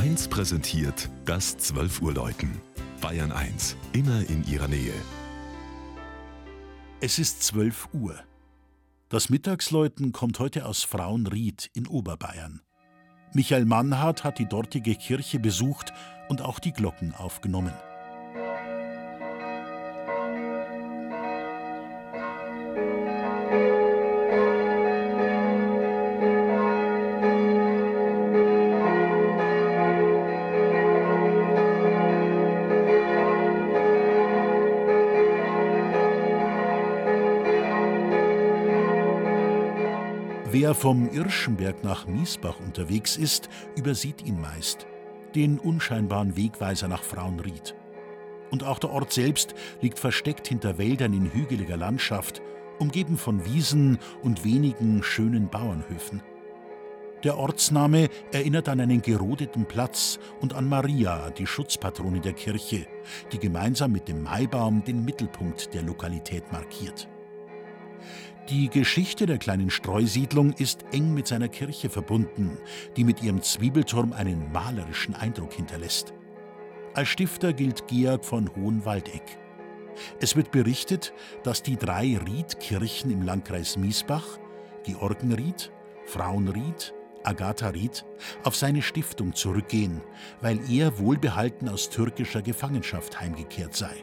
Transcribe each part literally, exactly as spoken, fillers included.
eins präsentiert das zwölf Uhr Läuten. Bayern eins, immer in ihrer Nähe. Es ist zwölf Uhr. Das Mittagsläuten kommt heute aus Frauenried in Oberbayern. Michael Mannhardt hat die dortige Kirche besucht und auch die Glocken aufgenommen. Wer vom Irschenberg nach Miesbach unterwegs ist, übersieht ihn meist, den unscheinbaren Wegweiser nach Frauenried. Und auch der Ort selbst liegt versteckt hinter Wäldern in hügeliger Landschaft, umgeben von Wiesen und wenigen schönen Bauernhöfen. Der Ortsname erinnert an einen gerodeten Platz und an Maria, die Schutzpatrone der Kirche, die gemeinsam mit dem Maibaum den Mittelpunkt der Lokalität markiert. Die Geschichte der kleinen Streusiedlung ist eng mit seiner Kirche verbunden, die mit ihrem Zwiebelturm einen malerischen Eindruck hinterlässt. Als Stifter gilt Georg von Hohenwaldeck. Es wird berichtet, dass die drei Riedkirchen im Landkreis Miesbach, Georgenried, Frauenried, Agatharied, auf seine Stiftung zurückgehen, weil er wohlbehalten aus türkischer Gefangenschaft heimgekehrt sei.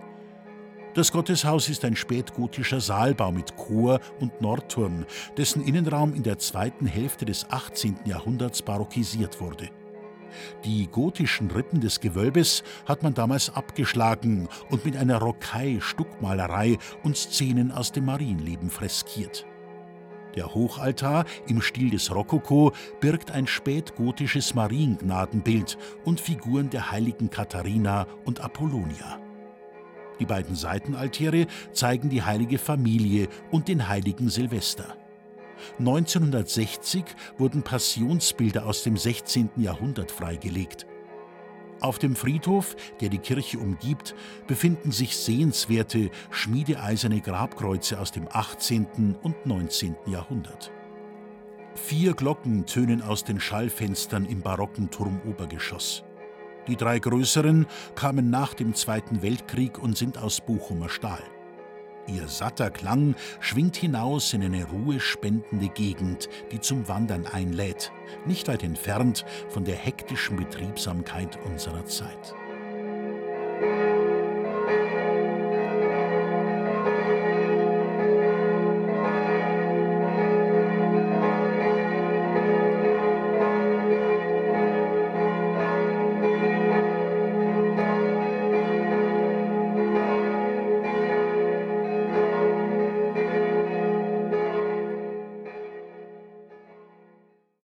Das Gotteshaus ist ein spätgotischer Saalbau mit Chor und Nordturm, dessen Innenraum in der zweiten Hälfte des achtzehnten Jahrhunderts barockisiert wurde. Die gotischen Rippen des Gewölbes hat man damals abgeschlagen und mit einer Rocaille-Stuckmalerei und Szenen aus dem Marienleben freskiert. Der Hochaltar im Stil des Rokoko birgt ein spätgotisches Mariengnadenbild und Figuren der heiligen Katharina und Apollonia. Die beiden Seitenaltäre zeigen die heilige Familie und den heiligen Silvester. neunzehnhundertsechzig wurden Passionsbilder aus dem sechzehnten Jahrhundert freigelegt. Auf dem Friedhof, der die Kirche umgibt, befinden sich sehenswerte, schmiedeeiserne Grabkreuze aus dem achtzehnten und neunzehnten Jahrhundert. Vier Glocken tönen aus den Schallfenstern im barocken Turmobergeschoss. Die drei größeren kamen nach dem Zweiten Weltkrieg und sind aus Bochumer Stahl. Ihr satter Klang schwingt hinaus in eine ruhespendende Gegend, die zum Wandern einlädt, nicht weit entfernt von der hektischen Betriebsamkeit unserer Zeit.